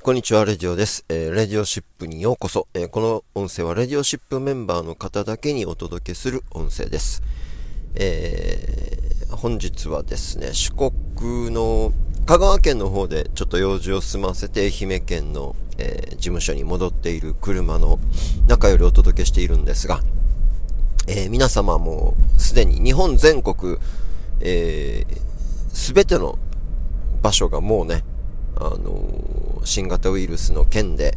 こんにちは、レディオです。レディオシップにようこそ。この音声はレディオシップメンバーの方だけにお届けする音声です。本日はですね、四国の香川県の方でちょっと用事を済ませて愛媛県の、事務所に戻っている車の中よりお届けしているんですが、皆様もすでに日本全国、すべての場所がもうね、新型ウイルスの件で、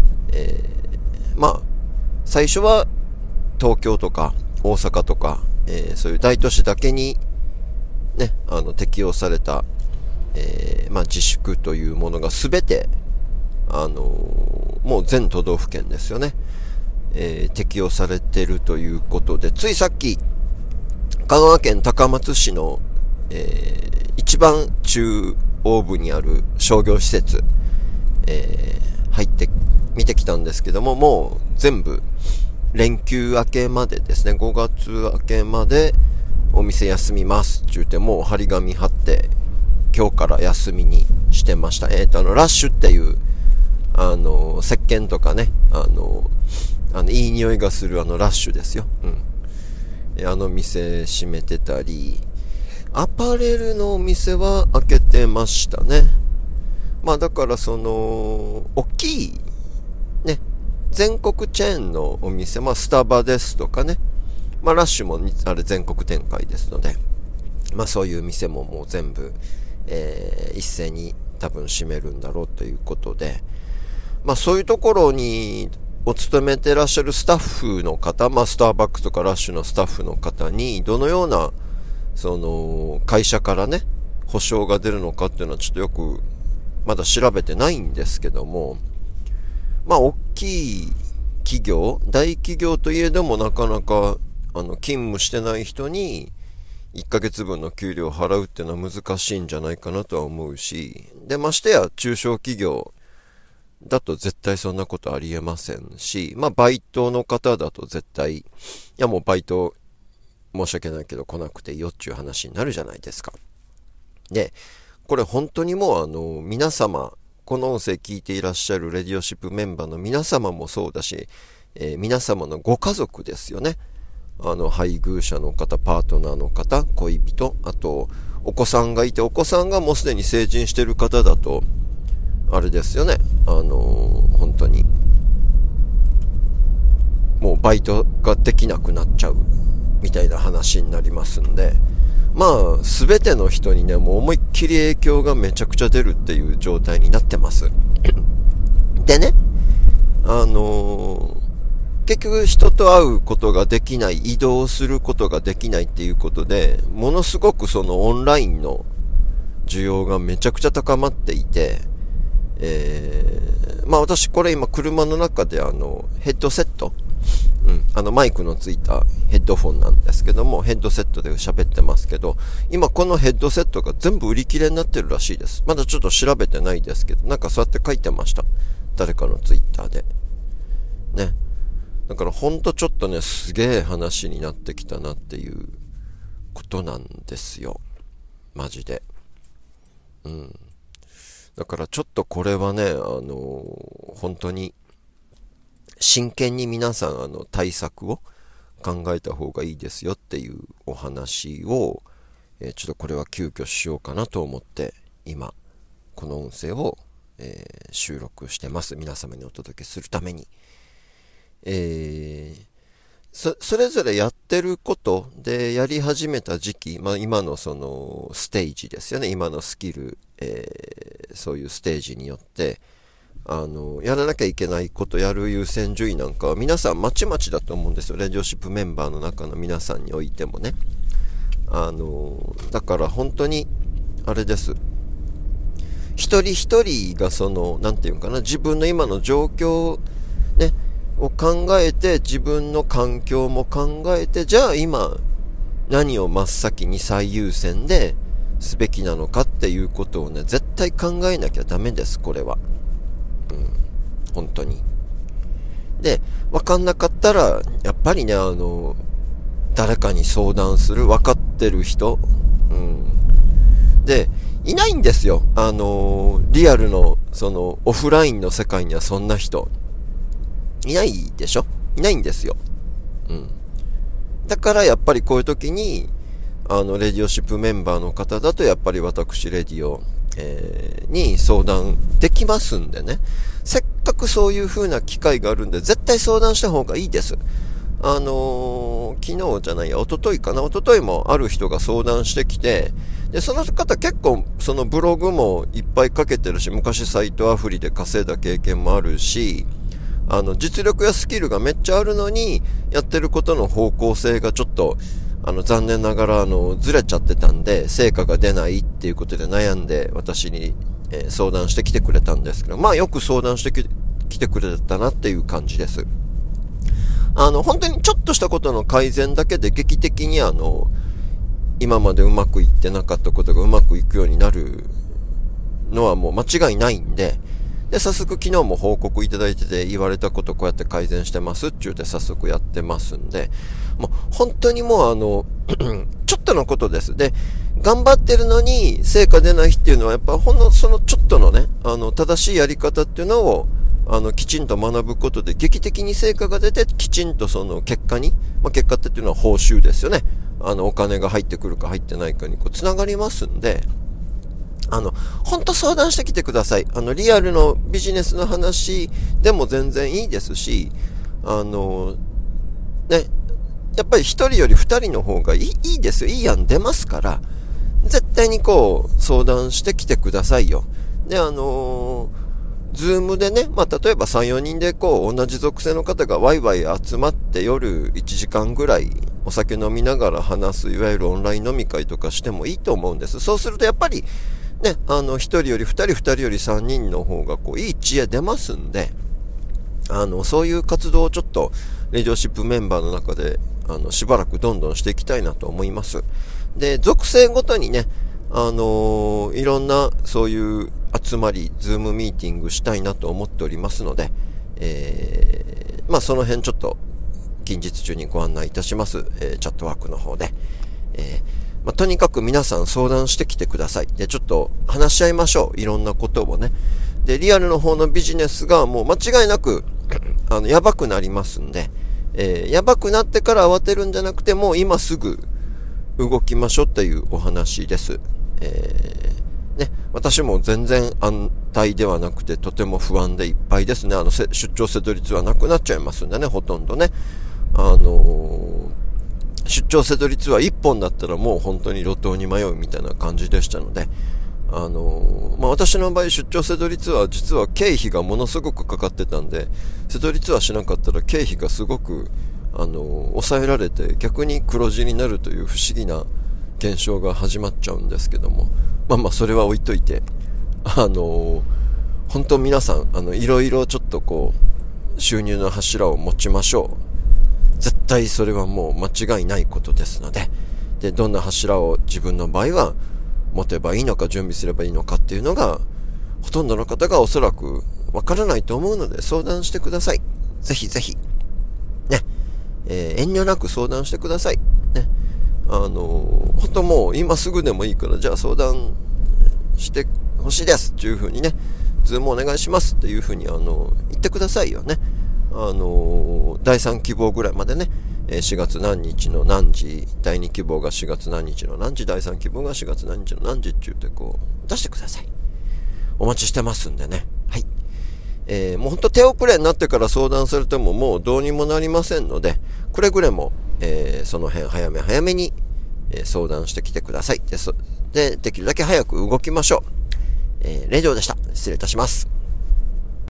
最初は東京とか大阪とか、そういう大都市だけにね、適用された、自粛というものがすべて、もう全都道府県ですよね、適用されているということで、ついさっき香川県高松市の、一番中央部にある商業施設、入って見てきたんですけども、もう全部連休明けまでですね、5月明けまでお店休みますって言って、もう張り紙貼って今日から休みにしてました。ラッシュっていう石鹸とかね、いい匂いがするラッシュですよ。店閉めてたり、アパレルのお店は開けてましたね。だから大きいね、全国チェーンのお店、スタバですとかね、ラッシュもあれ全国展開ですので、そういう店ももう全部、一斉に多分閉めるんだろうということで、そういうところにお勤めてらっしゃるスタッフの方、スターバックスとかラッシュのスタッフの方にどのような会社からね保証が出るのかっていうのはちょっとよくまだ調べてないんですけども、大きい企業、大企業といえどもなかなか勤務してない人に1ヶ月分の給料を払うっていうのは難しいんじゃないかなとは思うし、でましてや中小企業だと絶対そんなことありえませんし、バイトの方だと絶対、いやもうバイト申し訳ないけど来なくていいよっていう話になるじゃないですか。で、これ本当にもう皆様、この音声聞いていらっしゃるレディオシップメンバーの皆様もそうだし、皆様のご家族ですよね。配偶者の方、パートナーの方、恋人、あとお子さんがいて、お子さんがもうすでに成人している方だとあれですよね、本当にもうバイトができなくなっちゃうみたいな話になりますんで、すべての人にね、もう思いっきり影響がめちゃくちゃ出るっていう状態になってますでね、結局人と会うことができない、移動することができないっていうことで、ものすごくオンラインの需要がめちゃくちゃ高まっていて、私これ今車の中でヘッドセット、マイクのついたヘッドフォンなんですけども、ヘッドセットで喋ってますけど、今このヘッドセットが全部売り切れになってるらしいです。まだちょっと調べてないですけど、なんかそうやって書いてました。誰かのツイッターで。ね。だからほんとちょっとね、すげえ話になってきたなっていうことなんですよ。マジで。だからちょっとこれはね、本当に真剣に皆さん対策を考えた方がいいですよっていうお話を、ちょっとこれは急遽しようかなと思って今この音声を、収録してます。皆様にお届けするために、それぞれやってることでやり始めた時期、今のステージですよね。今のスキル、そういうステージによってやらなきゃいけないこと、やる優先順位なんかは皆さんまちまちだと思うんですよ。レディオシップメンバーの中の皆さんにおいてもね。だから本当にあれです。一人一人がなんていうかな、自分の今の状況ねを考えて、自分の環境も考えて、じゃあ今何を真っ先に最優先ですべきなのかっていうことをね、絶対考えなきゃダメです。これは本当に。で、分かんなかったらやっぱりね、誰かに相談する、分かってる人、でいないんですよ。リアルの、オフラインの世界にはそんな人、いないでしょ？いないんですよ。だからやっぱりこういう時に、レディオシップメンバーの方だと、やっぱり私、レディオ、に相談できますんでね。せっかくそういう風な機会があるんで、絶対相談した方がいいです。昨日じゃないや、一昨日もある人が相談してきて、で、その方結構、そのブログもいっぱい書けてるし、昔サイトアフリで稼いだ経験もあるし、実力やスキルがめっちゃあるのに、やってることの方向性がちょっと、残念ながら、ずれちゃってたんで、成果が出ないっていうことで悩んで、私に、相談してきてくれたんですけど、まあよく相談してきてくれたなっていう感じです。本当にちょっとしたことの改善だけで劇的に今までうまくいってなかったことがうまくいくようになるのはもう間違いないんで、早速昨日も報告いただいてて、言われたことこうやって改善してますって言って早速やってますんで、もう本当にもうちょっとのことです。で、頑張ってるのに成果出ないっていうのはやっぱそのちょっとのね、正しいやり方っていうのをきちんと学ぶことで劇的に成果が出て、きちんとその結果に、結果っていうのは報酬ですよね。お金が入ってくるか入ってないかにこう繋がりますんで、ほんと相談してきてください。リアルのビジネスの話でも全然いいですし、やっぱり一人より二人の方がいいですよ。いい案出ますから、絶対にこう、相談してきてくださいよ。で、ズームでね、例えば3、4人でこう、同じ属性の方がワイワイ集まって夜1時間ぐらいお酒飲みながら話す、いわゆるオンライン飲み会とかしてもいいと思うんです。そうするとやっぱり、ね、1人より2人、2人より3人の方がこう、いい知恵出ますんで、そういう活動をちょっと、レディオシップメンバーの中で、しばらくどんどんしていきたいなと思います。で、属性ごとにね、いろんな、そういう集まり、ズームミーティングしたいなと思っておりますので、その辺ちょっと、近日中にご案内いたします。チャットワークの方で。とにかく皆さん相談してきてください。で、ちょっと話し合いましょう。いろんなことをね。で、リアルの方のビジネスがもう間違いなく、やばくなりますんで、やばくなってから慌てるんじゃなくて、もう今すぐ動きましょうっていうお話です。ね、私も全然安泰ではなくて、とても不安でいっぱいですね。出張セド率はなくなっちゃいますんでね、ほとんどね。出張セド率は1本だったらもう本当に路頭に迷うみたいな感じでしたので、私の場合出張セド率は実は経費がものすごくかかってたんで、セド率はしなかったら経費がすごく、抑えられて逆に黒字になるという不思議な現象が始まっちゃうんですけども、それは置いといて、本当皆さん、いろいろちょっとこう、収入の柱を持ちましょう。絶対それはもう間違いないことですので、で、どんな柱を自分の場合は持てばいいのか準備すればいいのかっていうのが、ほとんどの方がおそらくわからないと思うので相談してください。ぜひぜひ。ね。遠慮なく相談してください。ね。本当もう今すぐでもいいから、じゃあ相談してほしいですっていう風にね、ズームお願いしますっていう風に言ってくださいよね。第3希望ぐらいまでね、4月何日の何時、第2希望が4月何日の何時、第3希望が4月何日の何時って言ってこう、出してください。お待ちしてますんでね。はい。もうほんと手遅れになってから相談されてももうどうにもなりませんので、くれぐれも、その辺早めに、相談してきてください。で、できるだけ早く動きましょう。レディオでした。失礼いたします。